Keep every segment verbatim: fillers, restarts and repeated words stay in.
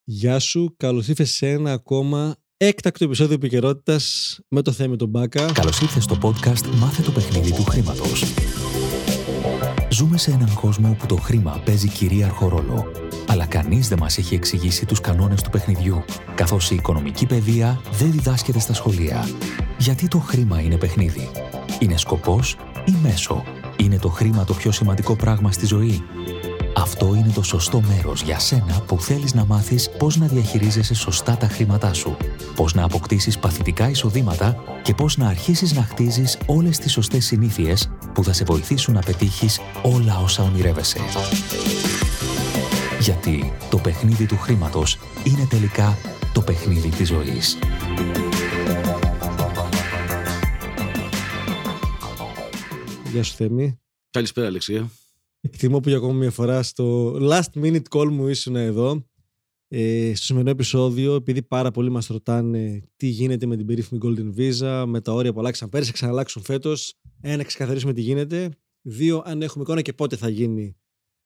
Γεια σου, καλώς ήρθες σε ένα ακόμα έκτακτο επεισόδιο επικαιρότητας με το Θέμη τον Μπάκα. Καλώς ήρθες στο podcast «Μάθε το παιχνίδι του χρήματος». Ζούμε σε έναν κόσμο όπου το χρήμα παίζει κυρίαρχο ρόλο, αλλά κανείς δεν μας έχει εξηγήσει τους κανόνες του παιχνιδιού, καθώς η οικονομική παιδεία δεν διδάσκεται στα σχολεία. Γιατί το χρήμα είναι παιχνίδι? Είναι σκοπός ή μέσο? Είναι το χρήμα το πιο σημαντικό πράγμα στη ζωή? Αυτό είναι το σωστό μέρος για σένα που θέλεις να μάθεις πώς να διαχειρίζεσαι σωστά τα χρήματά σου, πώς να αποκτήσεις παθητικά εισοδήματα και πώς να αρχίσεις να χτίζεις όλες τις σωστές συνήθειες που θα σε βοηθήσουν να πετύχεις όλα όσα ονειρεύεσαι. Γιατί το παιχνίδι του χρήματος είναι τελικά το παιχνίδι της ζωής. Γεια σου Θέμη. Καλησπέρα Αλεξία. Εκτιμώ που για ακόμα μια φορά στο last minute call μου ήσουν εδώ. Ε, στο σημερινό επεισόδιο, επειδή πάρα πολλοί μας ρωτάνε τι γίνεται με την περίφημη Golden Visa, με τα όρια που αλλάξαν πέρυσι, ξαναλλάξουν φέτος. Ένα, ξεκαθαρίσουμε τι γίνεται. Δύο, αν έχουμε εικόνα και πότε θα γίνει.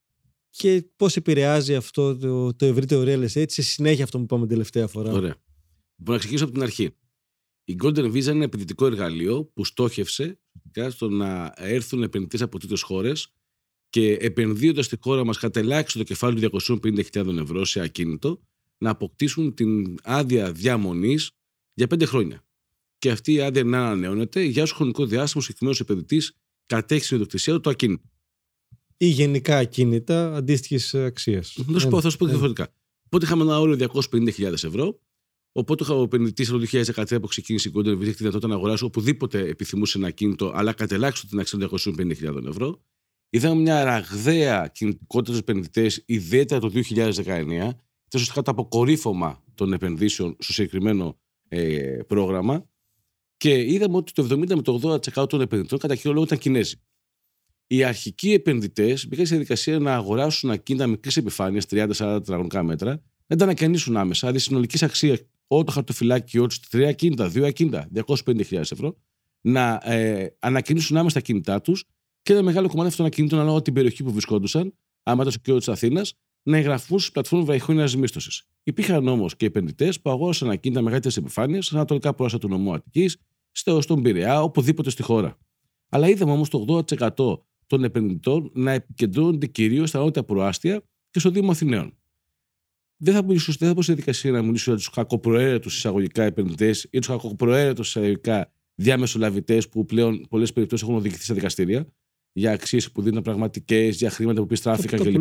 Και πώς επηρεάζει αυτό το, το ευρύτερο real estate σε συνέχεια αυτό που είπαμε την τελευταία φορά. Ωραία. Μπορώ να ξεκινήσω από την αρχή. Η Golden Visa είναι ένα επενδυτικό εργαλείο που στόχευσε στο να έρθουν επενδυτές από τρίτες χώρες και επενδύοντας στη χώρα μας κατ' ελάχιστο το κεφάλαιο του διακόσιες πενήντα χιλιάδες ευρώ σε ακίνητο, να αποκτήσουν την άδεια διαμονής για πέντε χρόνια. Και αυτή η άδεια να ανανεώνεται για όσο χρονικό διάστημα ο συγκεκριμένος επενδυτής κατέχει στην ιδιοκτησία του το ακίνητο. Ή γενικά ακίνητα αντίστοιχης αξίας. Θα σου πω, θα σου πω διαφορετικά. Οπότε είχαμε ένα όριο διακόσιες πενήντα χιλιάδες ευρώ. Οπότε ο επενδυτής από το δύο χιλιάδες δεκατρία που ξεκίνησε η Golden Visa έχει τη δυνατότητα να αγοράσει οπουδήποτε επιθυμούσε ένα ακίνητο, αλλά κατ' ελάχιστο την αξία των διακόσιες πενήντα χιλιάδες ευρώ. Είδαμε μια ραγδαία κινητικότητα στους επενδυτές, ιδιαίτερα το δύο χιλιάδες δεκαεννιά. Ήταν ουσιαστικά το αποκορύφωμα των επενδύσεων στο συγκεκριμένο ε, πρόγραμμα. Και είδαμε ότι το εβδομήντα με το ογδόντα τοις εκατό των επενδυτών κατά κύριο λόγο ήταν Κινέζοι. Οι αρχικοί επενδυτές μπήκαν στη διαδικασία να αγοράσουν ακίνητα μικρής επιφάνειας, τριάντα σαράντα τετραγωνικά μέτρα, να τα ανακαινήσουν άμεσα. Δηλαδή, συνολική αξία, όλο το χαρτοφυλάκιό του, τρία ακίνητα, δύο ακίνητα, διακόσιες πενήντα χιλιάδες ευρώ, να ε, ανακαινήσουν άμεσα τα κινητά του. Και ένα μεγάλο κομμάτι αυτών των ακινήτων, ανάλογα την περιοχή που βρισκόντουσαν, άμα ήταν στο κέντρο της Αθήνας, να εγγραφούν στις πλατφόρμες βραχυχρόνιας μίσθωσης. Υπήρχαν όμως και επενδυτές που αγόρασαν ακίνητα μεγαλύτερης επιφάνειας στα ανατολικά προάστια του νομού Αττικής, στον Πειραιά, οπουδήποτε στη χώρα. Αλλά είδαμε όμως το ογδόντα τοις εκατό των επενδυτών να επικεντρώνονται κυρίως στα νότια προάστια και στο Δήμο Αθηναίων. Δεν θα μπω σε διαδικασία να μιλήσω για τους κακοπροαίρετους εισαγωγικά επενδυτές ή τους κακοπροαίρετους εισαγωγικά διαμεσολαβητές που πλέον πολλές περιπτώσεις έχουν οδηγηθεί στα δικαστήρια για αξίες που δίνουν πραγματικές, για χρήματα που επιστράφηκαν κλπ.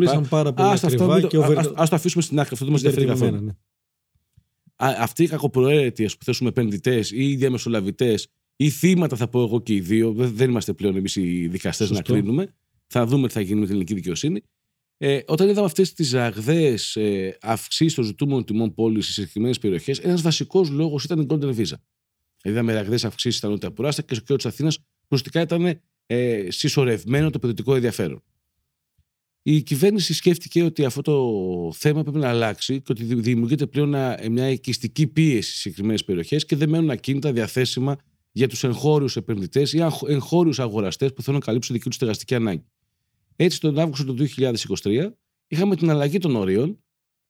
Ας το αφήσουμε στην άκρη, αυτό δεν μας ενδιαφέρει καθόλου. Ναι. Αυτοί οι κακοπροαίρετοι που θέσουμε επενδυτές ή διαμεσολαβητές ή θύματα, θα πω εγώ και οι δύο, δεν είμαστε πλέον εμείς οι δικαστές να κρίνουμε. Θα δούμε τι θα γίνει με την ελληνική δικαιοσύνη. Ε, όταν είδαμε αυτές τις ραγδαίες ε, αυξήσεις των ζητούμενων τιμών πόλης σε συγκεκριμένες περιοχές, ένας βασικός λόγος ήταν η Golden Visa. Είδαμε ραγδαίες αυξήσεις στα νότια προάστια και στο κέντρο της Αθήνας προστικά ήταν ε, συσσωρευμένο το επενδυτικό ενδιαφέρον. Η κυβέρνηση σκέφτηκε ότι αυτό το θέμα πρέπει να αλλάξει και ότι δημιουργείται πλέον μια οικιστική πίεση σε συγκεκριμένες περιοχές και δεν μένουν ακίνητα διαθέσιμα για τους εγχώριους επενδυτές ή εγχώριους αγοραστές που θέλουν να καλύψουν δική τους στεγαστική ανάγκη. Έτσι, τον Αύγουστο του δύο χιλιάδες είκοσι τρία είχαμε την αλλαγή των ορίων,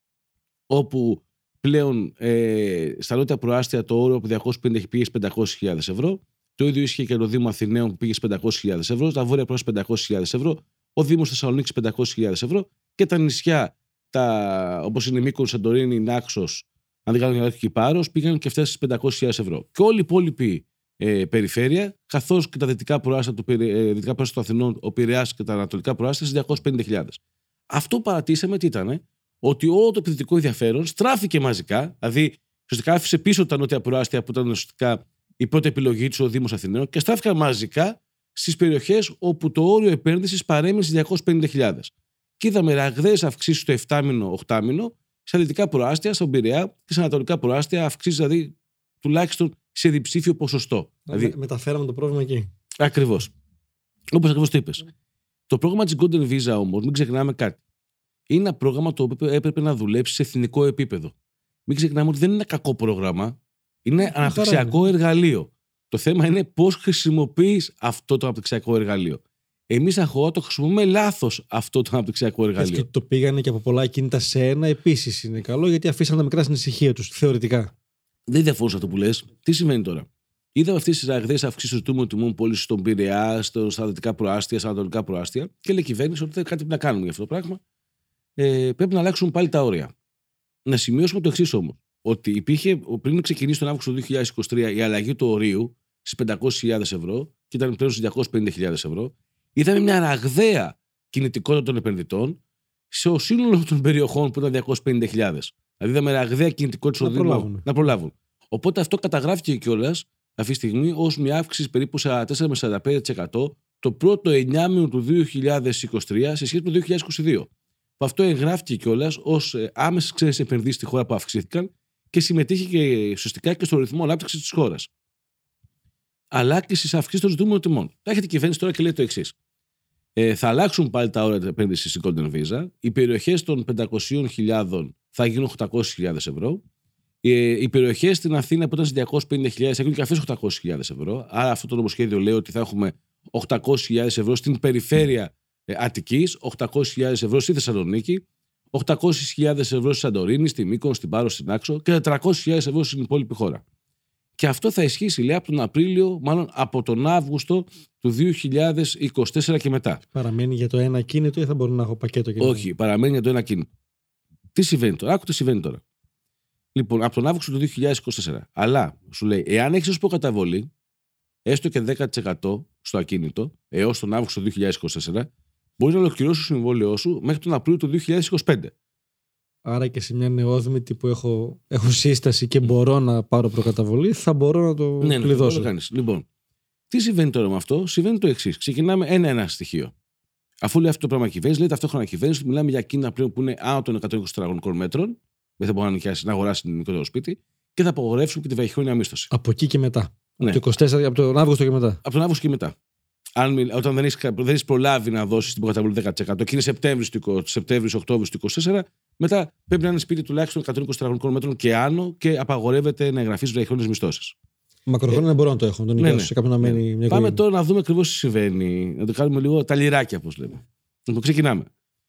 όπου πλέον ε, στα νότια προάστια το όριο από διακόσιες πενήντα πήγε στις πεντακόσιες χιλιάδες ευρώ. Το ίδιο ίσχυε και το Δήμο Αθηναίων που πήγε στις πεντακόσιες χιλιάδες ευρώ, τα βόρεια προάστια πεντακόσιες χιλιάδες ευρώ, ο Δήμος Θεσσαλονίκης πεντακόσιες χιλιάδες ευρώ και τα νησιά, τα, όπως είναι Μύκονος, Σαντορίνη, Νάξος, αν δεν κάνω λάθος και Κυπάρος, πήγαν και φτάσαν στις πεντακόσιες χιλιάδες ευρώ. Και όλη η υπόλοιπη ε, περιφέρεια, καθώς και τα δυτικά προάστια του, ε, δυτικά προάστια του Αθηνών, ο Πειραιάς και τα ανατολικά προάστια στις διακόσιες πενήντα χιλιάδες. Αυτό παρατήσαμε τι ήταν, ότι όλο το επενδυτικό ενδιαφέρον στράφηκε μαζικά, δηλαδή ουσιαστικά άφησε πίσω τα νότια προάστια που ήταν ουσιαστικά η πρώτη επιλογή του ο Δήμος Αθηναίων και στράφηκαν μαζικά στις περιοχές όπου το όριο επένδυσης παρέμεινε στις διακόσιες πενήντα χιλιάδες. Και είδαμε ραγδαίες αυξήσεις στο επτάμηνο, οχτάμηνο, στα δυτικά προάστια, στον Πειραιά και στα ανατολικά προάστια, αυξήσεις δηλαδή τουλάχιστον σε διψήφιο ποσοστό. Δηλαδή, μεταφέραμε το πρόβλημα εκεί. Ακριβώς. Όπως ακριβώς το είπες. Το πρόγραμμα της Golden Visa όμως, μην ξεχνάμε κάτι. Είναι ένα πρόγραμμα το οποίο έπρεπε να δουλέψει σε εθνικό επίπεδο. Μην ξεχνάμε ότι δεν είναι ένα κακό πρόγραμμα. Είναι αναπτυξιακό εργαλείο. Το θέμα είναι πώς χρησιμοποιείς αυτό το αναπτυξιακό εργαλείο. Εμείς αγορά το χρησιμοποιούμε λάθος αυτό το αναπτυξιακό εργαλείο. Και το πήγανε και από πολλά κινητά σε ένα, επίσης είναι καλό, γιατί αφήσαν τα μικρά στην ησυχία τους, θεωρητικά. Δεν διαφωνώ σε αυτό που λες. Τι σημαίνει τώρα? Είδαμε αυτές τις ραγδαίες αυξήσεις του τίμου τιμών πώλησης στον Πειραιά, στα δυτικά προάστια, στα ανατολικά προάστια, και λέει η κυβέρνηση ότι κάτι πρέπει να κάνουμε για αυτό το πράγμα. Ε, πρέπει να αλλάξουν πάλι τα όρια. Να σημειώσουμε το εξής όμως. Ότι υπήρχε πριν ξεκινήσει τον Αύγουστο του δύο χιλιάδες είκοσι τρία η αλλαγή του ορίου στις πεντακόσιες χιλιάδες ευρώ και ήταν πλέον στις διακόσιες πενήντα χιλιάδες ευρώ. Είδαμε μια ραγδαία κινητικότητα των επενδυτών σε ο σύνολο των περιοχών που ήταν διακόσιες πενήντα χιλιάδες. Δηλαδή είδαμε ραγδαία κινητικότητα των δήμων να προλάβουν. Οπότε αυτό καταγράφηκε κιόλας αυτή τη στιγμή ως μια αύξηση περίπου σαράντα τέσσερα με σαράντα πέντε τοις εκατό το πρώτο εννιάμηνο του δύο χιλιάδες είκοσι τρία σε σχέση με το δύο χιλιάδες είκοσι δύο. Αυτό εγγράφηκε κιόλας ως άμεσες ξένες επενδύσεις στη χώρα που αυξήθηκαν και συμμετείχε και ουσιαστικά και στο ρυθμό ανάπτυξης της χώρας. Αλλά και στις αυξήσεις των ζητούμενων τιμών. Τα έχετε η κυβέρνηση τώρα και λέει το εξής. Ε, θα αλλάξουν πάλι τα όρια επένδυσης στην Golden Visa. Οι περιοχές των πεντακόσιες χιλιάδες θα γίνουν οκτακόσιες χιλιάδες ευρώ. Ε, οι περιοχές στην Αθήνα που ήταν στις διακόσιες πενήντα χιλιάδες θα γίνουν και αυτές οκτακόσιες χιλιάδες ευρώ. Άρα αυτό το νομοσχέδιο λέει ότι θα έχουμε οκτακόσιες χιλιάδες ευρώ στην περιφέρεια ε, Αττικής, οκτακόσιες χιλιάδες ευρώ στη Θεσσαλονίκη, οκτακόσιες χιλιάδες ευρώ στη Σαντορίνη, στη Μύκονο, στην Πάρο, στην Άξο και τετρακόσιες χιλιάδες ευρώ στην υπόλοιπη χώρα. Και αυτό θα ισχύσει, λέει, από τον Απρίλιο, μάλλον από τον Αύγουστο του δύο χιλιάδες είκοσι τέσσερα και μετά. Παραμένει για το ένα κίνητο ή θα μπορούν να έχω πακέτο κινητό? Όχι, παραμένει για το ένα κίνητο. Τι συμβαίνει τώρα? Άκου τι συμβαίνει τώρα. Λοιπόν, από τον Αύγουστο του δύο χιλιάδες είκοσι τέσσερα. Αλλά σου λέει, εάν έχεις ως προκαταβολή έστω και δέκα τοις εκατό στο ακίνητο έως τον Αύγουστο του δύο χιλιάδες είκοσι τέσσερα, μπορείς να ολοκληρώσεις το συμβόλαιό σου μέχρι τον Απρίλιο του δύο χιλιάδες είκοσι πέντε. Άρα και σε μια νεόδμητη που έχω, έχω σύσταση και μπορώ να πάρω προκαταβολή, θα μπορώ να το ναι, κλειδώσω. Ναι, το λοιπόν, τι συμβαίνει τώρα με αυτό? Συμβαίνει το εξής. Ξεκινάμε ένα-ένα στοιχείο. Αφού λέει αυτό το πράγμα κυβέρνηση, λέει ταυτόχρονα κυβέρνηση, μιλάμε για κίνητα πλέον που είναι άνω των εκατόν είκοσι τετραγωνικών μέτρων, δεν θα μπορεί να νοικιάσει, να αγοράσει ένα μικρότερο σπίτι, και θα απογορεύσουν και τη βραχυχρόνια μίσθωση. Από εκεί και μετά. Ναι. Από, το είκοσι τέσσερα, από τον Αύγουστο και μετά. Από τον Αύγουστο και μετά. Αν, όταν δεν έχεις προλάβει να δώσεις την προκαταβολή δέκα τοις εκατό και είναι Σεπτέμβρης-Οκτώβρης του είκοσι τέσσερα, μετά πρέπει να είναι σπίτι τουλάχιστον εκατόν είκοσι τετραγωνικών μέτρων και άνω και απαγορεύεται να εγγραφείς βραχυχρόνιες μισθώσεις. Μακροχρόνια δεν ε, μπορώ να το έχω, να το νοικιάσω ναι, σε κάποιον να μένει ναι. μια Πάμε τώρα να δούμε ακριβώς τι συμβαίνει. Να το κάνουμε λίγο τα λιράκια, όπως λέμε. Λοιπόν, ξεκινάμε.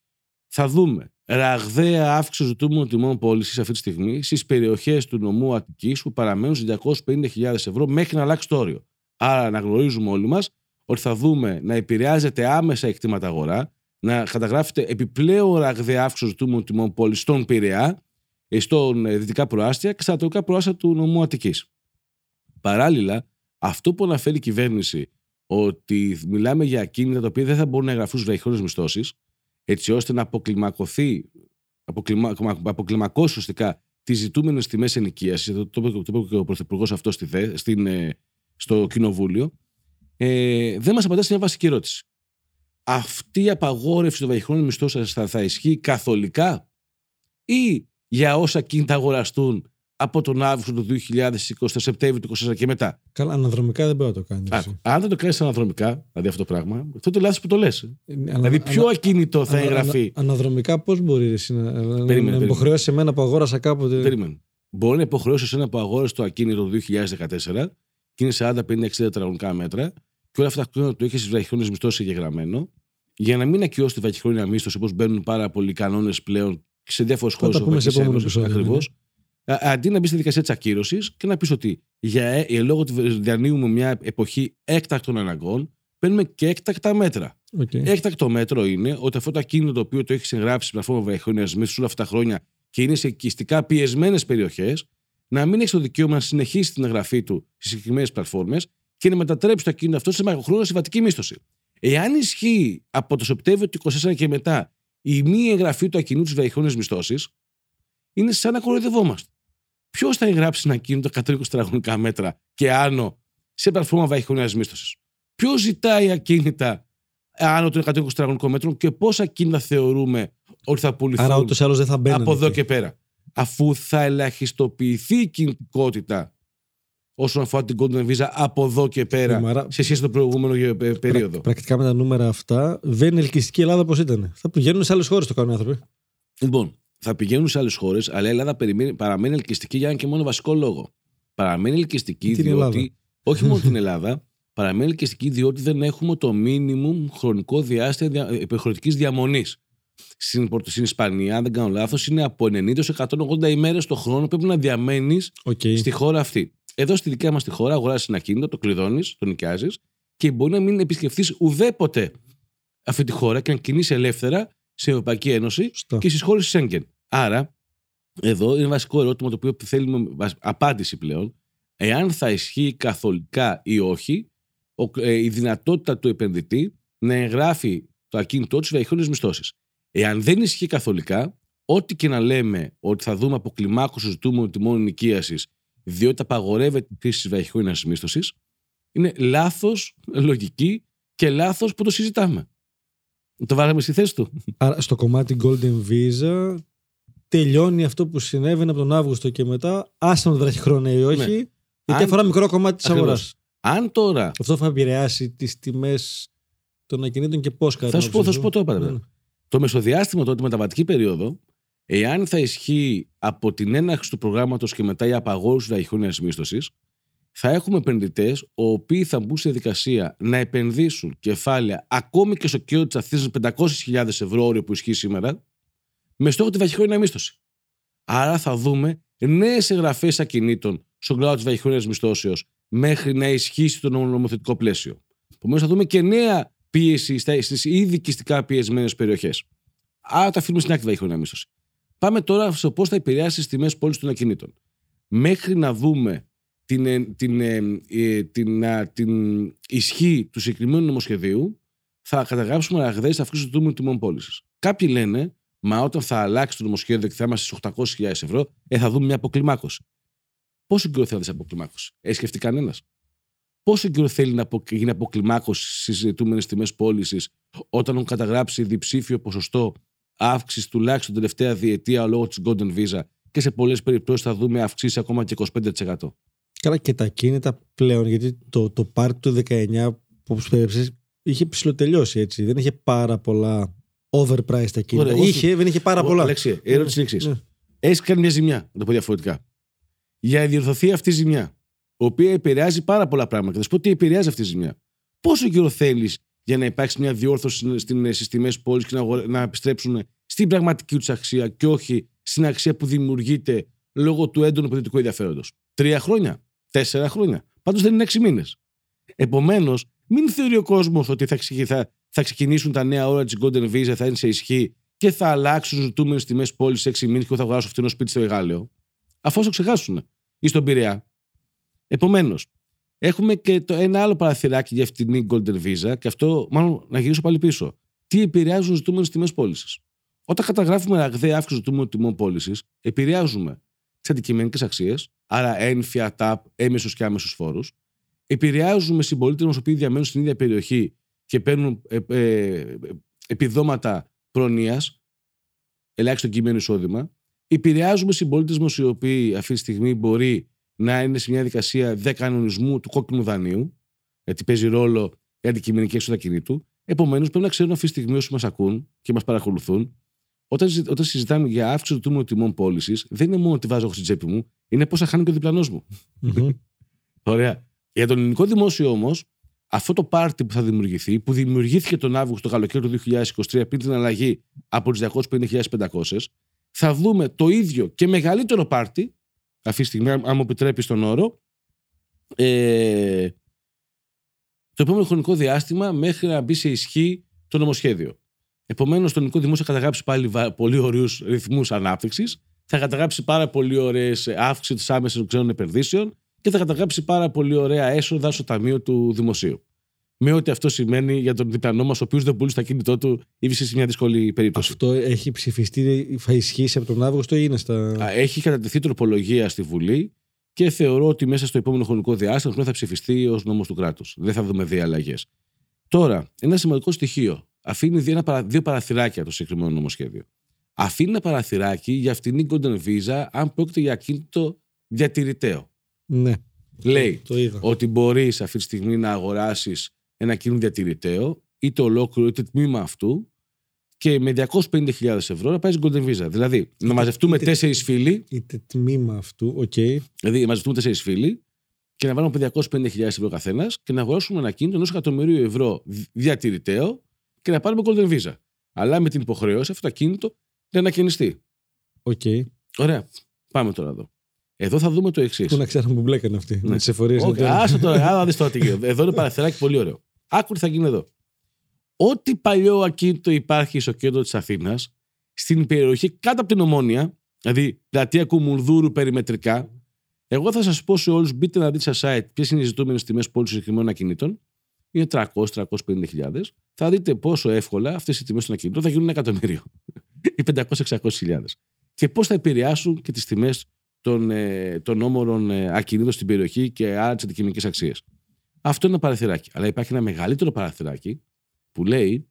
Θα δούμε ραγδαία αύξηση ζητούμενων τιμών πώλησης αυτή τη στιγμή στις περιοχές του νομού Αττικής που παραμένουν στις διακόσιες πενήντα χιλιάδες ευρώ μέχρι να αλλάξει το όριο. Άρα να γνωρίζουμε όλοι μας ότι θα δούμε να επηρεάζεται άμεσα η εκτίματα αγορά, να καταγράφεται επιπλέον ραγδαία αύξηση ζητούμενων τιμών πώλησης στον Πειραιά, στον δυτικά προάστια και στα ανατολικά προάστια του νομού Αττικής. Παράλληλα, αυτό που αναφέρει η κυβέρνηση, ότι μιλάμε για ακίνητα τα οποία δεν θα μπορούν να εγγραφούν βραχυχρόνιες μισθώσεις, έτσι ώστε να αποκλιμακωθεί, αποκλιμα, αποκλιμακώσει ουσιαστικά τις ζητούμενες τιμές ενοικίασης, το, το, το, το είπε και ο Πρωθυπουργός αυτό στη, στην, στο Κοινοβούλιο, ε, δεν μας απαντά σε μια βασική ερώτηση. Αυτή η απαγόρευση των βραχυχρόνιων μισθώσεων θα, θα ισχύει καθολικά ή για όσα ακίνητα αγοραστούν από τον Αύγουστο του δύο χιλιάδες είκοσι, το Σεπτέμβριο του είκοσι τέσσερα και μετά? Καλά, αναδρομικά δεν μπορεί να το κάνει. Α, αν δεν το κάνει αναδρομικά, δηλαδή αυτό το πράγμα, αυτό το λάθος που το λες. Ε, δηλαδή, ποιο ανα, ακίνητο θα ανα, εγγραφεί? Ανα, αναδρομικά, πώς μπορεί εσύ να, περίμενε, να υποχρεώσει εμένα που αγόρασα κάποτε? Περίμενε. Μπορεί να υποχρεώσει εσένα που αγόρασε το ακίνητο του δύο χιλιάδες δεκατέσσερα και είναι σαράντα πενήντα εξήντα τετραγωνικά μέτρα και όλα αυτά τα το έχει στις βραχυχρόνιες μισθώσεις εγγεγραμμένο, για να μην ακυώσει τη βραχυχρόνια μίσθωση, όπως μπαίνουν πάρα πολλοί κανόνες πλέον σε διάφορες χώρες της Ευρωπαϊκής Ένωσης. Ακριβώς. Αντί να μπει στη δικασία της ακύρωσης και να πεις ότι για, ε, λόγω ότι διανύουμε μια εποχή έκτακτων αναγκών, παίρνουμε και έκτακτα μέτρα. Okay. Έκτακτο μέτρο είναι ότι αυτό το ακίνητο το οποίο το έχει εγγράψει στην πλατφόρμα βραχυχρόνιας μίσθωσης όλα αυτά τα χρόνια και είναι σε οικιστικά πιεσμένες περιοχές, να μην έχει το δικαίωμα να συνεχίσει την εγγραφή του στις συγκεκριμένες πλατφόρμες και να μετατρέψει το ακίνητο αυτό σε μακροχρόνια συμβατική μίσθωση. Εάν ισχύει από το Σεπτέμβριο του είκοσι τέσσερα και μετά η μη εγγραφή του ακινήτου της βραχυχρόνιας μισθώσης, είναι σαν να κοροϊδευόμαστε. Ποιος θα εγγράψει ένα ακίνητο εκατόν είκοσι τετραγωνικά μέτρα και άνω σε πλατφόρμα βραχυχρόνιας μίσθωσης? Ποιος ζητάει ακίνητα άνω των εκατόν είκοσι τετραγωνικών μέτρων και πόσα ακίνητα θεωρούμε ότι θα πουληθούν? Άρα ούτως ή άλλως δεν θα μπαίνουν από εδώ και πέρα. Αφού θα ελαχιστοποιηθεί η κινητικότητα όσον αφορά την Golden Visa από εδώ και πέρα Άρα, σε σχέση με το προηγούμενο περίοδο. Πρα, πρακτικά με τα νούμερα αυτά δεν είναι ελκυστική η Ελλάδα όπως ήταν. Θα πηγαίνουν σε άλλες χώρες το κάνουν οι άνθρωποι. Λοιπόν, θα πηγαίνουν σε άλλες χώρες, αλλά η Ελλάδα παραμένει ελκυστική για έναν και μόνο βασικό λόγο. Παραμένει ελκυστική διότι όχι μόνο την Ελλάδα, παραμένει ελκυστική διότι δεν έχουμε το minimum χρονικό διάστημα χρονικής διαμονής. Στην, στην Ισπανία, αν δεν κάνω λάθος, είναι από ενενήντα έως εκατόν ογδόντα ημέρες το χρόνο πρέπει να διαμένεις okay. στη χώρα αυτή. Εδώ στη δικιά μας τη χώρα αγοράζεις ένα κίνητο, το κλειδώνεις, το νοικιάζεις και μπορεί να μην επισκεφθείς ουδέποτε αυτή τη χώρα και να κινείσαι ελεύθερα στην Ευρωπαϊκή Ένωση Στο. και στις χώρες της Σέγγεν. Άρα, εδώ είναι βασικό ερώτημα το οποίο θέλουμε απάντηση πλέον. Εάν θα ισχύει καθολικά ή όχι η δυνατότητα του επενδυτή να εγγράφει το ακίνητό του στις βραχυχρόνιες μισθώσεις. Εάν δεν ισχύει καθολικά, ό,τι και να λέμε ότι θα δούμε αποκλιμάκωση ζητούμενων τιμών ενοικίασης, διότι απαγορεύεται η χρήση της βραχυχρόνιας μίσθωσης, είναι λάθος λογική και λάθος που το συζητάμε. Το βάλαμε στη θέση του. Άρα στο κομμάτι Golden Visa τελειώνει αυτό που συνέβαινε από τον Αύγουστο και μετά, άστα με το βραχυχρόνια ή όχι, ναι. γιατί Αν... αφορά μικρό κομμάτι της αγοράς. Αν τώρα. Αυτό θα επηρεάσει τις τιμές των ακινήτων και πώς κατά. Θα σου πω, θα σου πω τώρα. Ναι. Το μεσοδιάστημα τότε, μεταβατική περίοδο, εάν θα ισχύει από την έναρξη του προγράμματος και μετά η απαγόρευση βραχυχρόνιας μίσθωσης, θα έχουμε επενδυτές, οι οποίοι θα μπουν στη διαδικασία να επενδύσουν κεφάλαια ακόμη και στο κέντρο της Αθήνας πεντακόσιες χιλιάδες ευρώ, όριο που ισχύει σήμερα, με στόχο τη βραχυχρόνια μίσθωση. Άρα θα δούμε νέες εγγραφές ακινήτων στον κλάδο της βραχυχρόνιας μισθώσεως μέχρι να ισχύσει το νομοθετικό πλαίσιο. Επομένως, θα δούμε και νέα πίεση στις ήδη οικιστικά πιεσμένες περιοχές. Άρα τα αφήνουμε στην άκρη τη βραχυχρόνια μίσθωση. Πάμε τώρα σε πώς θα επηρεάσει τις τιμές πώλησης των ακινήτων. Μέχρι να δούμε την, την, την, την, την ισχύ του συγκεκριμένου νομοσχεδίου, θα καταγράψουμε ραγδαίες αυξήσεις του τιμών πώλησης. Κάποιοι λένε, μα όταν θα αλλάξει το νομοσχέδιο και θα είμαστε στις οκτακόσιες χιλιάδες ευρώ, ε, θα δούμε μια αποκλιμάκωση. Πόσο καιρό θέλει αποκλιμάκωση, έχει σκεφτεί κανένας? Πόσο καιρό θέλει να γίνει αποκλιμάκωση στις συζητούμενες τιμές πώλησης, όταν έχουν καταγράψει διψήφιο ποσοστό αύξηση τουλάχιστον την τελευταία διετία λόγω της Golden Visa και σε πολλές περιπτώσεις θα δούμε αυξήσει ακόμα και είκοσι πέντε τοις εκατό. Καλά, και τα κίνητα πλέον, γιατί το, το πάρτι του δεκαεννιά που πέραψες είχε ψηλοτελειώσει, έτσι. Δεν είχε πάρα πολλά overpriced τα κίνητα. Ωραία, είχε, δεν είχε πάρα πολλά. Αλέξια, η ερώτηση είναι εξής. Ναι. Έχεις κάνει μια ζημιά, να το πω διαφορετικά. Για να διορθωθεί αυτή η ζημιά, η οποία επηρεάζει πάρα πολλά πράγματα. Θα σου πω τι επηρεάζει αυτή η ζημιά. Πόσο καιρό θέλεις για να υπάρξει μια διόρθωση στις τιμές πώλησης και να, να επιστρέψουν στην πραγματική τους αξία και όχι στην αξία που δημιουργείται λόγω του έντονου επενδυτικού ενδιαφέροντος? Τρία χρόνια, τέσσερα χρόνια. Πάντως δεν είναι έξι μήνες. Επομένως, μην θεωρεί ο κόσμος ότι θα, θα, θα ξεκινήσουν τα νέα ώρα της Golden Visa, θα είναι σε ισχύ και θα αλλάξουν ζητούμενες τιμές πώλησης σε έξι μήνες και θα αγοράσω φτηνό σπίτι στο Εγάλεο, αφού το ξεχάσουν ή στον Πειραιά. Επομένως, έχουμε και το ένα άλλο παραθυράκι για φτηνή Golden Visa, και αυτό, μάλλον να γυρίσω πάλι πίσω. Τι επηρεάζουν ζητούμενες τιμές πώλησης? Όταν καταγράφουμε ραγδαία αύξηση ζητούμενων τιμών πώλησης, επηρεάζουμε τις αντικειμενικές αξίες, άρα ένφια, ταπ, έμεσους και άμεσους φόρους. Επηρεάζουμε συμπολίτες μας, οι οποίοι διαμένουν στην ίδια περιοχή και παίρνουν ε, ε, επιδόματα προνοίας, ελάχιστο κείμενο εισόδημα. Επηρεάζουμε συμπολίτες μας, οι οποίοι αυτή τη στιγμή μπορεί να είναι σε μια διαδικασία δεκανονισμού του κόκκινου δανείου, γιατί παίζει ρόλο η αντικειμενική έξοδα κινήτου. Επομένως, πρέπει να ξέρουν αυτή τη στιγμή όσοι μας ακούν και μας παρακολουθούν, όταν, όταν συζητάμε για αύξηση του τιμών πώλησης, δεν είναι μόνο τι βάζω εγώ στην τσέπη μου, είναι πόσα χάνει και ο διπλανός μου. Mm-hmm. Ωραία. Για τον ελληνικό δημόσιο όμως, αυτό το πάρτι που θα δημιουργηθεί, που δημιουργήθηκε τον Αύγουστο, το καλοκαίρι του δύο χιλιάδες είκοσι τρία, πριν την αλλαγή από τις διακόσιες πενήντα χιλιάδες πεντακόσιες, θα δούμε το ίδιο και μεγαλύτερο πάρτι, αυτή τη στιγμή, αν μου επιτρέπει τον όρο, ε, το επόμενο χρονικό διάστημα μέχρι να μπει σε ισχύ το νομοσχέδιο. Επομένως, το ελληνικό δημόσιο θα καταγράψει πάλι πολύ ωραίους ρυθμούς ανάπτυξης, θα καταγράψει πάρα πολύ ωραίες αύξηση της άμεσης ξένων επενδύσεων και θα καταγράψει πάρα πολύ ωραία έσοδα στο ταμείο του δημοσίου. Με ό,τι αυτό σημαίνει για τον διπλανό μας, ο οποίος δεν πούλησε το ακίνητό του ή σε μια δύσκολη περίπτωση. Αυτό έχει ψηφιστεί, θα ισχύσει από τον Αύγουστο ή είναι στα. Έχει κατατεθεί τροπολογία στη Βουλή και θεωρώ ότι μέσα στο επόμενο χρονικό διάστημα θα ψηφιστεί ως νόμος του κράτους. Δεν θα δούμε δύο αλλαγές. Τώρα, ένα σημαντικό στοιχείο. Αφήνει δύο, δύο παραθυράκια το συγκεκριμένο νομοσχέδιο. Αφήνει ένα παραθυράκι για φτηνή Golden Visa, αν πρόκειται για ακίνητο διατηρηταίο. Ναι. Λέει το είδα. Ότι μπορείς αυτή τη στιγμή να αγοράσεις ένα ακίνητο διατηρηταίο, είτε ολόκληρο είτε τμήμα αυτού, και με διακόσιες πενήντα χιλιάδες ευρώ να πάρεις Golden Visa. Δηλαδή, είτε, να μαζευτούμε είτε, τέσσερις φίλοι. Είτε τμήμα αυτού, οκ. Okay. Δηλαδή, να μαζευτούμε τέσσερις φίλοι και να βάλουμε διακόσιες πενήντα χιλιάδες ευρώ καθένας και να αγοράσουμε ένα κίνητο ενός εκατομμυρίου ευρώ διατηρηταίο και να πάρουμε Golden Visa. Αλλά με την υποχρέωση αυτό το κίνητο να ανακαινιστεί. Οκ. Okay. Ωραία. Πάμε τώρα εδώ. Εδώ θα δούμε το εξής. Πού να ξέρουμε που μπλέκανε αυτοί. Ναι. Με τις εφορίες. Okay. Άσο τώρα, άρα δεις τώρα τι γίνεται. Εδώ είναι παραθυράκι πολύ ωραίο. Άκου τι θα γίνει εδώ. Ό,τι παλιό ακίνητο υπάρχει στο κέντρο της Αθήνας, στην περιοχή κάτω από την Ομόνια, δηλαδή πλατεία Κουμουνδούρου περιμετρικά, εγώ θα σας πω σε όλους, μπείτε να δείτε στα site ποιες είναι οι ζητούμενες τιμές πόλης συγκεκριμένων ακινήτων. Είναι τριακόσιες με τριακόσιες πενήντα χιλιάδες. Θα δείτε πόσο εύκολα αυτές οι τιμές των ακινήτων θα γίνουν ένα εκατομμύριο ή πεντακόσιες με εξακόσιες χιλιάδες. Και πώς θα επηρεάσουν και τις τιμές των, ε, των όμορων ε, ακινήτων στην περιοχή και άρα τις αντικειμενικές αξίες. Αυτό είναι ένα παραθυράκι. Αλλά υπάρχει ένα μεγαλύτερο παραθυράκι που λέει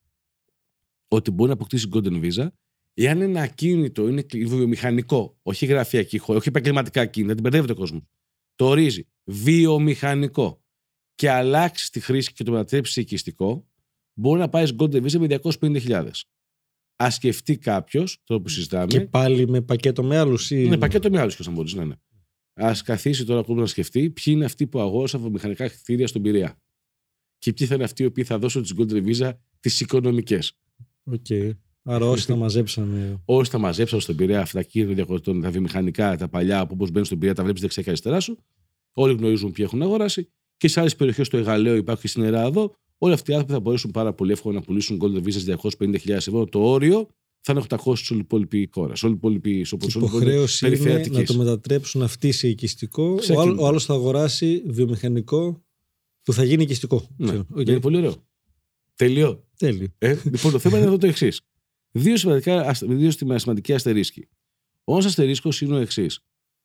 ότι μπορεί να αποκτήσει Golden Visa εάν ένα ακίνητο είναι βιομηχανικό, όχι γραφειακή χώρα, όχι επαγγελματικά ακίνητα, την μπερδεύεται ο κόσμος. Το ορίζει βιομηχανικό και αλλάξει τη χρήση και το μετατρέψει σε οικιστικό, μπορεί να πάει Golden Visa με διακόσιες πενήντα χιλιάδες. Α σκεφτεί κάποιο, τώρα που συζητάμε. Και πάλι με πακέτο με άλλους ή. Ναι, πακέτο με άλλους και θα μπορεί να είναι. Α καθίσει τώρα ακόμα να σκεφτεί ποιοι είναι αυτοί που αγόρασαν βιομηχανικά κτίρια στον Πειραιά. Και ποιοι θα είναι αυτοί οι οποίοι θα δώσουν τις Golden Visa τις οικονομικές. Οκ. Okay. Άρα όσοι τα μαζέψαν. Όσοι τα μαζέψαν στον Πειραιά, αυτά τα βιομηχανικά, τα παλιά, που όπως μπαίνουν στον Πειραιά, τα βλέπεις δεξιά και αριστερά σου. Όλοι γνωρίζουν ποιοι έχουν αγοράσει. Και σε άλλες περιοχές στο Αιγαλαίο υπάρχει στην Ελλάδα. Όλοι αυτοί οι άνθρωποι θα μπορέσουν πάρα πολύ εύκολα να πουλήσουν Golden Visa διακόσιες πενήντα χιλιάδες ευρώ. Το όριο θα είναι οκτακόσιες σε όλη την υπόλοιπη χώρα. Σε όλη την υποχρέωση είναι να το μετατρέψουν αυτοί σε οικιστικό. Ο, άλλο, ο άλλος θα αγοράσει βιομηχανικό που θα γίνει οικιστικό. Ναι. Okay. Είναι πολύ ωραίο. Τελειώ. Τέλειο. Ε, λοιπόν, το θέμα είναι εδώ το εξής. Δύο, δύο σημαντικοί αστερίσκοι. Ο ένας αστερίσκος είναι ο εξής.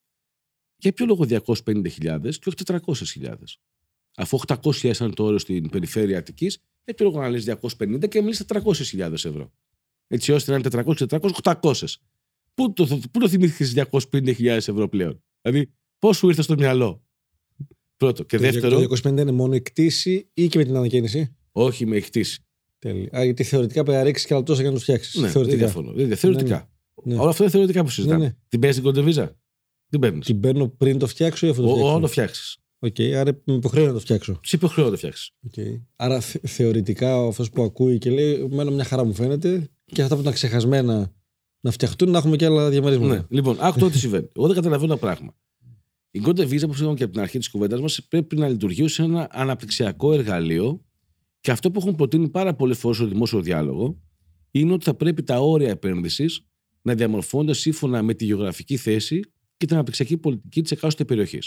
Για ποιο λόγο διακόσιες πενήντα χιλιάδες και όχι τετρακόσιες χιλιάδες? Αφού οκτακόσιες χιλιάδες ήταν το όριο στην περιφέρεια Αττικής, για ποιο λόγο να λες διακόσιες πενήντα και να μιλείς τετρακόσιες χιλιάδες ευρώ? Έτσι ώστε να είναι τετρακόσιες, τετρακόσιες, οκτακόσιες. Πού το, πού το θυμήθηκες διακόσιες πενήντα χιλιάδες ευρώ πλέον? Δηλαδή, πώς σου ήρθε στο μυαλό? Πρώτο. Και το δεύτερο. Το διακόσιες πενήντα είναι μόνο η κτήση ή και με την ανακαίνιση? Όχι, με η κτήση. Τέλεια. Α, γιατί θεωρητικά πρέπει να ρίξεις και άλλα τόσα για να το φτιάξεις. Ναι, θεωρητικά. Δεν διαφωνώ. Δεν, θεωρητικά. Ναι, ναι. Όλα αυτά είναι θεωρητικά που συζητάμε. Ναι, ναι. Την παίρνεις την Golden Visa? Την παίρνεις? Την παίρνω πριν το φτιάξω ή αφού το φτιάξω? Όλο το φτιάξεις. Οκ, okay, άρα με υποχρέω να το φτιάξω. Σε υποχρέω να το φτιάξεις. Okay. Άρα θε, θεωρητικά αυτός που ακούει και λέει, εμένα μια χαρά μου φαίνεται, και αυτά που ήταν ξεχασμένα να φτιαχτούν, να έχουμε και άλλα διαμερίσματα. Ναι. Λοιπόν, άκου τώρα τι συμβαίνει. Εγώ δεν καταλαβαίνω ένα πράγμα. Η Golden Visa, όπως είπαμε και από την αρχή της κουβέντας μας, πρέπει να λειτουργεί ως ένα αναπτυξιακό εργαλείο, και αυτό που έχουν προτείνει πάρα πολλές φορές στο δημόσιο διάλογο είναι ότι θα πρέπει τα όρια επένδυσης να διαμορφώνονται σύμφωνα με τη γεωγραφική θέση και την αναπτυξιακή πολιτική της εκάστοτε περιοχής.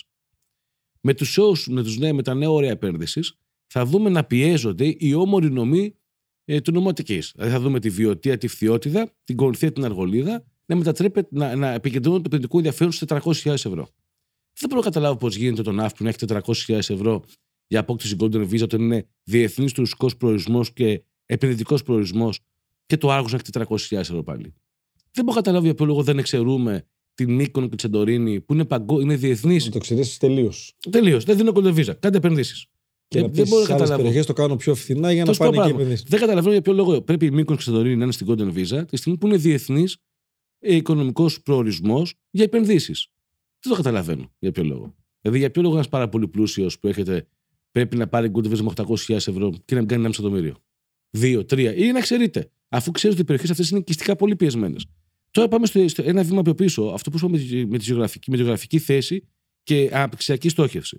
Με τους όρους, με, τους, με τα νέα όρια επένδυσης, θα δούμε να πιέζονται οι όμοροι νομοί ε, του νομού Αττικής. Δηλαδή, θα δούμε τη Βιωτία, τη Φθιώτιδα, την Κορινθία, την Αργολίδα, να μετατρέπεται, να, να επικεντρώνουν το επενδυτικό ενδιαφέρον σε τετρακόσιες χιλιάδες ευρώ. Δεν μπορώ να καταλάβω πώς γίνεται το ΝΑΦ που να έχει τετρακόσιες χιλιάδες ευρώ για απόκτηση Golden Visa, όταν είναι διεθνής τουριστικός προορισμός και επενδυτικός προορισμός, και το Άργος να έχει τετρακόσιες χιλιάδες ευρώ πάλι. Δεν μπορώ να καταλάβω για ποιο λόγο δεν εξαιρούμε την Μύκονο και τη Σαντορίνη, που είναι, παγκο... είναι διεθνής. Να το εξαιρέσεις τελείως. Τελείως. Δεν δίνω Golden Visa. Κάντε επενδύσεις. Και δεν, δεν μπορώ να καταλάβω. Περιοχές το κάνω πιο φθηνά για να το πάνε και επενδύσεις. Δεν καταλαβαίνω για ποιο λόγο πρέπει η Μύκονο και η Σαντορίνη να είναι στην Golden Visa τη στιγμή που είναι διεθνής οικονομικός προορισμός για επενδύσεις. Δεν το καταλαβαίνω για ποιο λόγο. Δηλαδή, για ποιο λόγο ένας πάρα πολύ πλούσιος που έχετε πρέπει να πάρει Golden Visa με οκτακόσιες χιλιάδες ευρώ και να μην κάνει ένα εκατομμύριο? Δύο, τρία, ή να ξέρετε, αφού ξέρετε ότι οι περιοχές αυτές είναι οικιστικά πολύ πιεσμένες. Τώρα πάμε στο, στο ένα βήμα πιο πίσω, αυτό που είπαμε με, με τη γεωγραφική, με τη γεωγραφική θέση και αναπτυξιακή στόχευση.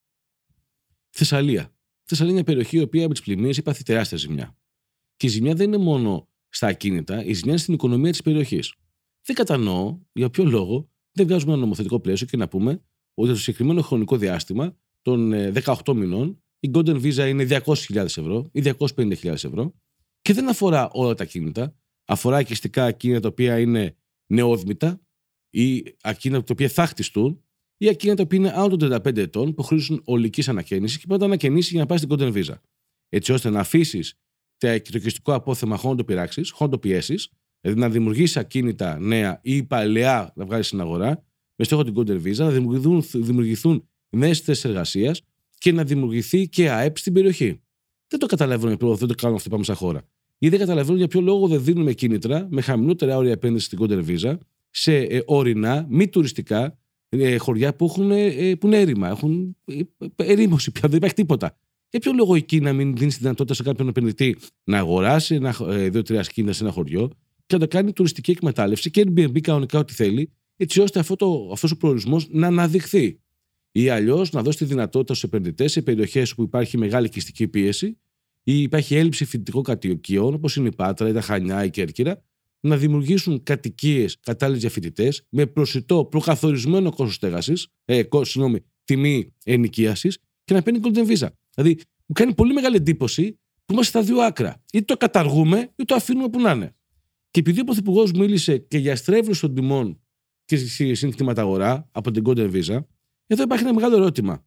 Θεσσαλία. Θεσσαλία είναι μια περιοχή η οποία με τις πλημμύρες υπάρχει τεράστια ζημιά. Και η ζημιά δεν είναι μόνο στα ακίνητα, η ζημιά είναι στην οικονομία της περιοχής. Δεν κατανοώ για ποιο λόγο δεν βγάζουμε ένα νομοθετικό πλαίσιο και να πούμε ότι το συγκεκριμένο χρονικό διάστημα των δεκαοκτώ μηνών η Golden Visa είναι διακόσιες χιλιάδες ευρώ ή διακόσιες πενήντα χιλιάδες ευρώ και δεν αφορά όλα τα ακίνητα. Αφορά οικιστικά ακίνητα τα οποία είναι νεόδμητα ή ακίνητα τα οποία θα χτιστούν ή ακίνητα τα οποία είναι άνω των τριάντα πέντε ετών που χρήσουν ολικής ανακαίνησης και πρέπει να ανακαινήσει για να πάει στην Golden Visa. Έτσι ώστε να αφήσεις το οικιστικό απόθεμα χωρίς να το πειράξεις, χωρίς να το πιέσεις, δηλαδή να δημιουργήσεις ακίνητα νέα ή παλαιά να βγάλεις στην αγορά, με στόχο την Golden Visa, να δημιουργηθούν, δημιουργηθούν νέες θέσεις εργασίας και να δημιουργηθεί και ΑΕΠ στην περιοχή. Δεν το καταλαβαίνω για ποιο λόγο δεν το κάνουμε αυτό πάμε σαν χώρα. Ή δεν καταλαβαίνω για ποιο λόγο δεν δίνουμε κίνητρα με χαμηλότερα όρια επένδυση στην Golden Visa σε ε, ορεινά, μη τουριστικά, ε, χωριά που, έχουν, ε, που είναι έρημα, έχουν ε, ερήμωση πια, δεν υπάρχει τίποτα. Για ποιο λόγο εκεί να μην δίνει τη δυνατότητα σε κάποιον επενδυτή να αγοράσει ένα, ε, δύο-τρία σκήνια σε ένα χωριό και να το κάνει τουριστική εκμετάλλευση και Airbnb κανονικά ό,τι θέλει, έτσι ώστε αυτό το, αυτός ο προορισμός να αναδειχθεί. Ή αλλιώς να δώσει τη δυνατότητα στους επενδυτές σε περιοχές που υπάρχει μεγάλη οικιστική πίεση ή υπάρχει έλλειψη φοιτητικών κατοικιών, όπως είναι η Πάτρα, η τα Χανιά, η Κέρκυρα, να δημιουργήσουν κατοικίες κατάλληλες για φοιτητές με προσιτό προκαθορισμένο κόστος στέγασης, ε, συγγνώμη, τιμή ενοικίασης και να παίρνει Golden Visa. Δηλαδή, μου κάνει πολύ μεγάλη εντύπωση που είμαστε στα δύο άκρα. Είτε το καταργούμε, είτε το αφήνουμε που να είναι. Και επειδή ο Πρωθυπουργός μίλησε και για στρέβλωση των τιμών και στην κτηματαγορά από την Golden Visa, εδώ υπάρχει ένα μεγάλο ερώτημα.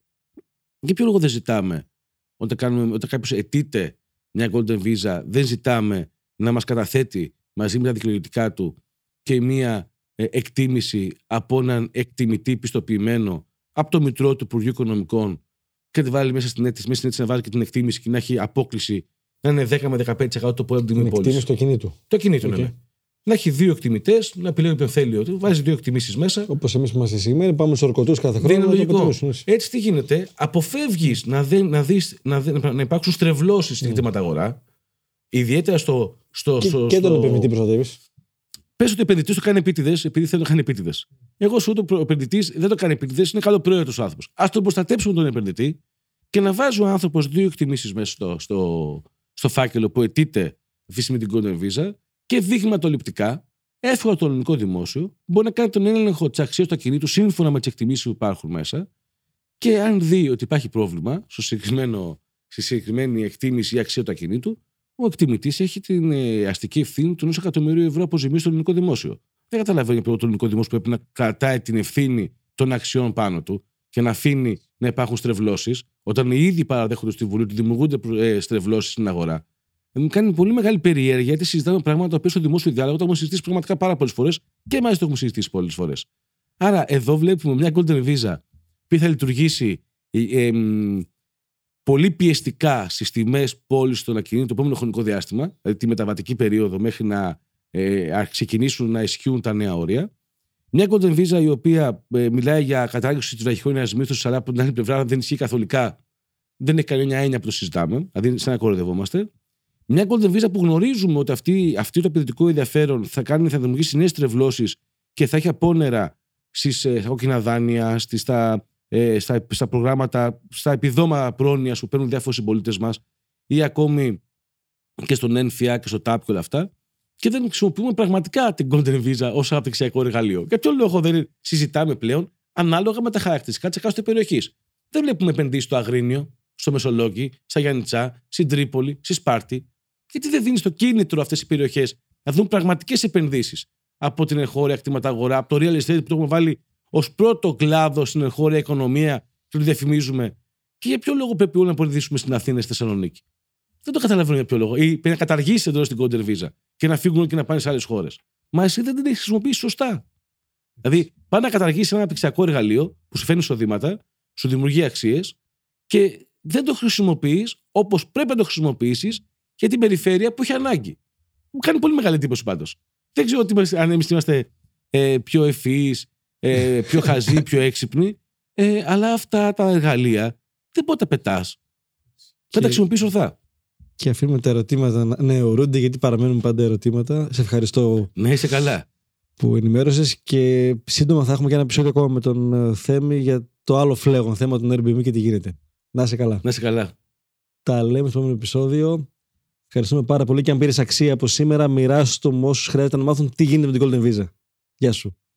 Για ποιο λόγο δεν ζητάμε, όταν, κάνουμε, όταν κάποιος αιτείται μια Golden Visa, δεν ζητάμε να μας καταθέτει μαζί με τα δικαιολογητικά του και μια ε, εκτίμηση από έναν εκτιμητή πιστοποιημένο από το Μητρό του Υπουργείου Οικονομικών και τη βάλει μέσα στην αίτηση, μέσα στην αίτηση να βάλει και την εκτίμηση και να έχει απόκληση να είναι δέκα με δεκαπέντε τοις εκατό το πόρο τιμή πόλης. Εκτίμηση το κινήτου. Το κινήτου, okay. ναι. Να έχει δύο εκτιμητές, να επιλέγει ποιον θέλει, βάζει δύο εκτιμήσεις μέσα. Όπως εμείς που είμαστε σήμερα, πάμε στους ορκωτούς κάθε χρόνο. Δεν είναι λογικό. Έτσι τι γίνεται, αποφεύγεις να, δε, να, δεις, να, δε, να υπάρξουν στρεβλώσεις στην κτηματαγορά, ιδιαίτερα στο. στο, και, στο, και τον στο... επενδυτή προστατεύεις. Πες ότι ο επενδυτής το κάνει επίτηδες, επειδή θέλει να το κάνει επίτηδες. Εγώ σου ότι ο επενδυτής δεν το κάνει επίτηδες, είναι καλοπροαίρετος άνθρωπος. Ας τον προστατέψουμε τον επενδυτή και να βάζει ο άνθρωπος δύο εκτιμήσεις μέσα στο, στο, στο φάκελο που αιτείται αυτή με την Golden Visa και δείγματοληπτικά, εύκολα το ελληνικό δημόσιο μπορεί να κάνει τον έλεγχο της αξίας του ακινήτου σύμφωνα με τις εκτιμήσεις που υπάρχουν μέσα και αν δει ότι υπάρχει πρόβλημα στο συγκεκριμένο, στη συγκεκριμένη εκτίμηση ή αξία του ακινήτου, ο εκτιμητής έχει την ε, αστική ευθύνη του ενός εκατομμυρίου ευρώ αποζημίωση στο ελληνικό δημόσιο. Δεν καταλαβαίνει ότι το ελληνικό δημόσιο πρέπει να κρατάει την ευθύνη των αξιών πάνω του και να αφήνει να υπάρχουν στρεβλώσεις, όταν οι ίδιοι παραδέχονται στη Βουλή ότι δημιουργούνται ε, στρεβλώσεις στην αγορά. Μου κάνει πολύ μεγάλη περιέργεια γιατί συζητάμε πράγματα τα οποία στο δημόσιο διάλογο το έχουμε συζητήσει πραγματικά πάρα πολλές φορές και μάλιστα το έχουμε συζητήσει πολλές φορές. Άρα, εδώ βλέπουμε μια Golden Visa που θα λειτουργήσει ε, ε, πολύ πιεστικά στις τιμές πώλησης των ακινήτων το επόμενο χρονικό διάστημα, δηλαδή τη μεταβατική περίοδο μέχρι να ε, ξεκινήσουν να ισχύουν τα νέα όρια. Μια Golden Visa η οποία ε, μιλάει για κατάργηση της βραχυχρόνιας μίσθωσης, αλλά από την άλλη πλευρά δεν ισχύει καθολικά, δεν έχει κανένα έννοια που το συζητάμε, δηλαδή σαν να κοροϊδευόμαστε. Μια Golden Visa που γνωρίζουμε ότι αυτή, αυτή το επενδυτικό ενδιαφέρον θα, κάνει, θα δημιουργήσει νέες τρευλώσεις και θα έχει απόνερα στις ε, κόκκινα δάνεια, στις, στα, ε, στα, στα προγράμματα, στα επιδόματα πρόνοιας που παίρνουν διάφοροι συμπολίτες μας ή ακόμη και στον ΕΝΦΙΑ και στο ΤΑΠ και όλα αυτά. Και δεν χρησιμοποιούμε πραγματικά την Golden Visa ως αναπτυξιακό εργαλείο. Για ποιο λόγο δεν συζητάμε πλέον ανάλογα με τα χαρακτηριστικά της εκάστοτε περιοχής. Δεν βλέπουμε επενδύσεις στο Αγρίνιο, στο Μεσολόγγι, στα Γιάννητσά, στην Τρίπολη, στη Σπάρτη. Γιατί δεν δίνει το κίνητρο αυτές οι περιοχές να δουν πραγματικές επενδύσεις από την εγχώρια κτηματαγορά, από το real estate που το έχουμε βάλει ως πρώτο κλάδο στην εγχώρια οικονομία και το διαφημίζουμε. Και για ποιο λόγο πρέπει όλοι να επενδύσουμε στην Αθήνα, στη Θεσσαλονίκη. Δεν το καταλαβαίνω για ποιο λόγο. Ή πρέπει να καταργήσει εντός την Golden Visa και να φύγουν και να πάνε σε άλλες χώρες. Μα εσύ δεν την έχει χρησιμοποιήσει σωστά. Δηλαδή, πάει να καταργήσει ένα αναπτυξιακό εργαλείο που σου φέρνει εισοδήματα, σου δημιουργεί αξίες και δεν το χρησιμοποιείς όπως πρέπει να το χρησιμοποιήσεις για την περιφέρεια που έχει ανάγκη. Μου κάνει πολύ μεγάλη εντύπωση πάντως. Δεν ξέρω αν εμείς είμαστε ε, πιο ευφυείς, ε, πιο χαζοί, πιο έξυπνοι, ε, αλλά αυτά τα εργαλεία δεν μπορεί να τα πετάς. Θα τα χρησιμοποιείς ορθά. Και αφήνουμε τα ερωτήματα να νεωρούνται, γιατί παραμένουν πάντα ερωτήματα. Σε ευχαριστώ. Ναι, είσαι καλά. Που ενημέρωσες και σύντομα θα έχουμε και ένα επεισόδιο ακόμα με τον Θέμη για το άλλο φλέγον θέμα του Airbnb και τι γίνεται. Να είσαι καλά. Να είσαι καλά. Τα λέμε στο επόμενο επεισόδιο. Ευχαριστούμε πάρα πολύ και αν πήρες αξία από σήμερα, μοιράσου το με όσους χρειάζεται να μάθουν τι γίνεται με την Golden Visa. Γεια σου.